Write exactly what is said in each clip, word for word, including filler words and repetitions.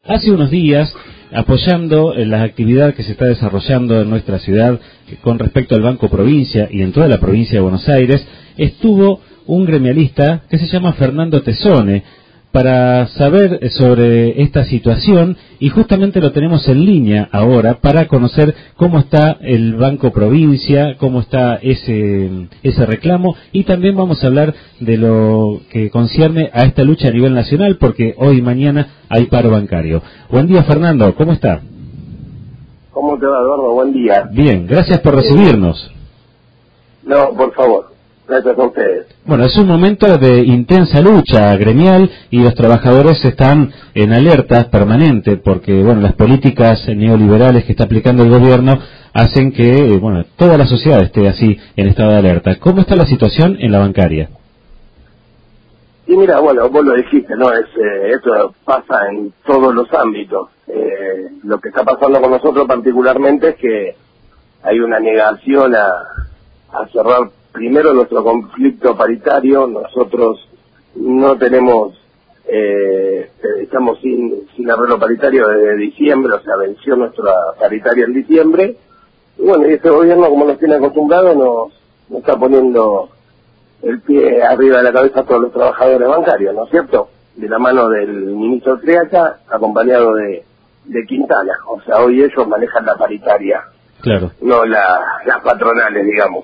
hace unos días, apoyando la actividad que se está desarrollando en nuestra ciudad con respecto al Banco Provincia y en toda la provincia de Buenos Aires, estuvo un gremialista que se llama Fernando Tesone para saber sobre esta situación, y justamente lo tenemos en línea ahora para conocer cómo está el Banco Provincia, cómo está ese ese reclamo, y también vamos a hablar de lo que concierne a esta lucha a nivel nacional, porque hoy y mañana hay paro bancario. Buen día, Fernando, ¿cómo está? ¿Cómo te va, Eduardo? Buen día. Bien, gracias por recibirnos. No, por favor. Gracias a ustedes. Bueno, es un momento de intensa lucha gremial y los trabajadores están en alerta permanente porque, bueno, las políticas neoliberales que está aplicando el gobierno hacen que, bueno, toda la sociedad esté así en estado de alerta. ¿Cómo está la situación en la bancaria? Y mira, bueno, vos lo dijiste, ¿no? Es, eh, esto pasa en todos los ámbitos. Eh, lo que está pasando con nosotros particularmente es que hay una negación a, a cerrar primero nuestro conflicto paritario. Nosotros no tenemos, eh, estamos sin, sin arreglo paritario desde diciembre, o sea, venció nuestra paritaria en diciembre. Y bueno, y este gobierno, como nos tiene acostumbrados, nos, nos está poniendo el pie arriba de la cabeza a todos los trabajadores bancarios, ¿no es cierto? De la mano del ministro Triaca, acompañado de, de Quintana. O sea, hoy ellos manejan la paritaria, claro, no la, las patronales, digamos.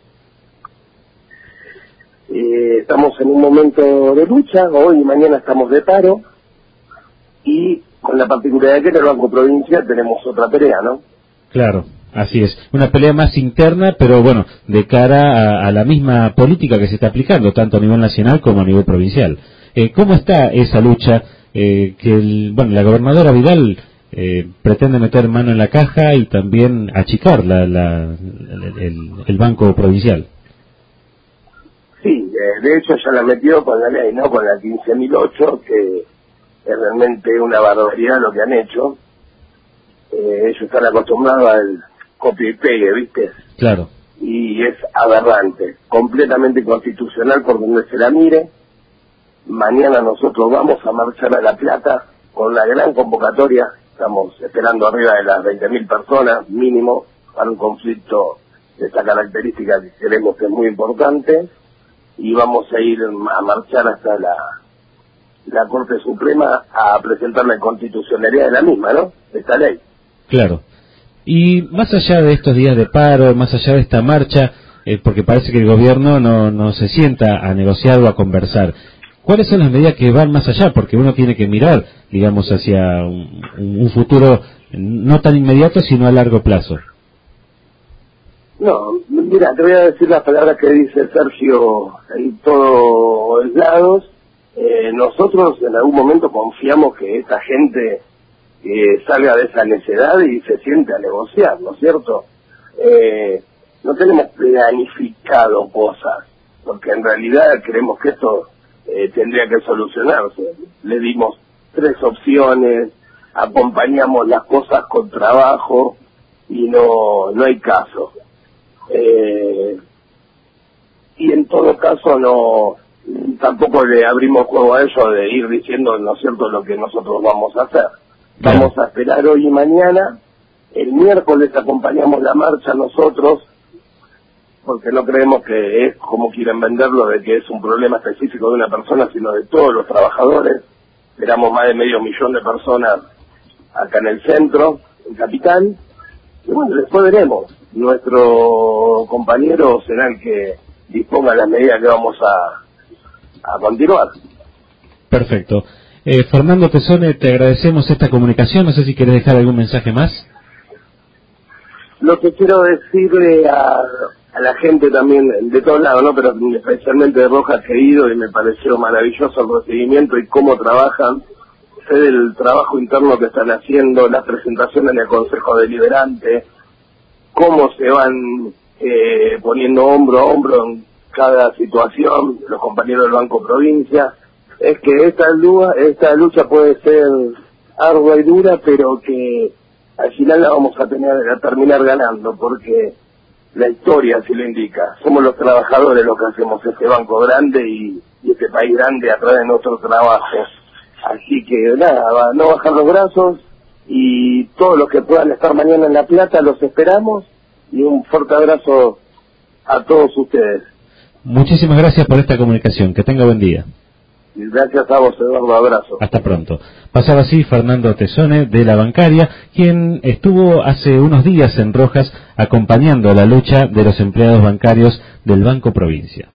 Eh, estamos en un momento de lucha, hoy y mañana estamos de paro, y con la particularidad que en el Banco Provincia tenemos otra pelea, ¿no? Claro, así es. Una pelea más interna, pero bueno, de cara a, a la misma política que se está aplicando, tanto a nivel nacional como a nivel provincial. Eh, ¿Cómo está esa lucha eh, que, el, bueno, la gobernadora Vidal eh, pretende meter mano en la caja y también achicar la, la, el, el Banco Provincial? Sí, eh, de hecho ya la metió con la ley, ¿no? Con la quince mil ocho, que es realmente una barbaridad lo que han hecho. Eh, ellos están acostumbrados al copia y pegue, ¿viste? Claro. Y es aberrante, completamente constitucional por donde se la mire. Mañana nosotros vamos a marchar a La Plata con una gran convocatoria. Estamos esperando arriba de las veinte mil personas mínimo para un conflicto de esta característica que creemos que es muy importante. Y vamos a ir a marchar hasta la, la Corte Suprema a presentar la constitucionalidad de la misma, ¿no? De esta ley. Claro. Y más allá de estos días de paro, más allá de esta marcha, eh, porque parece que el gobierno no, no se sienta a negociar o a conversar, ¿cuáles son las medidas que van más allá? Porque uno tiene que mirar, digamos, hacia un, un futuro no tan inmediato, sino a largo plazo. No, mira, te voy a decir las palabras que dice Sergio en todos lados. Eh, nosotros en algún momento confiamos que esta gente eh, salga de esa necedad y se siente a negociar, ¿no es cierto? Eh, no tenemos planificado cosas, porque en realidad creemos que esto eh, tendría que solucionarse. Le dimos tres opciones, acompañamos las cosas con trabajo y no, no hay caso. Eh, y en todo caso no tampoco le abrimos juego a ellos de ir diciendo, ¿no es cierto?, lo que nosotros vamos a hacer. Vamos a esperar hoy y mañana. El miércoles acompañamos la marcha nosotros, porque no creemos que es como quieren venderlo, de que es un problema específico de una persona, sino de todos los trabajadores. Esperamos más de medio millón de personas acá en el centro, en Capital. Y bueno, después veremos. Nuestro compañero será el que disponga las medidas que vamos a, a continuar. Perfecto. Eh, Fernando Tesone, te agradecemos esta comunicación. No sé si querés dejar algún mensaje más. Lo que quiero decirle a, a la gente también de todos lados, ¿no?, pero especialmente de Rojas, que he ido y me pareció maravilloso el recibimiento y cómo trabajan. Sé del trabajo interno que están haciendo, las presentaciones en el Consejo Deliberante, cómo se van eh, poniendo hombro a hombro en cada situación los compañeros del Banco Provincia. Es que esta lucha, esta lucha puede ser ardua y dura, pero que al final la vamos a, tener, a terminar ganando, porque la historia así lo indica. Somos los trabajadores los que hacemos este banco grande y, y este país grande a través de nuestro trabajo. Así que nada, va, no bajar los brazos, y todos los que puedan estar mañana en La Plata los esperamos, y un fuerte abrazo a todos ustedes. Muchísimas gracias por esta comunicación, que tenga buen día. Y gracias a vos, Eduardo, abrazo. Hasta pronto. Pasaba así Fernando Tesone de la bancaria, quien estuvo hace unos días en Rojas acompañando la lucha de los empleados bancarios del Banco Provincia.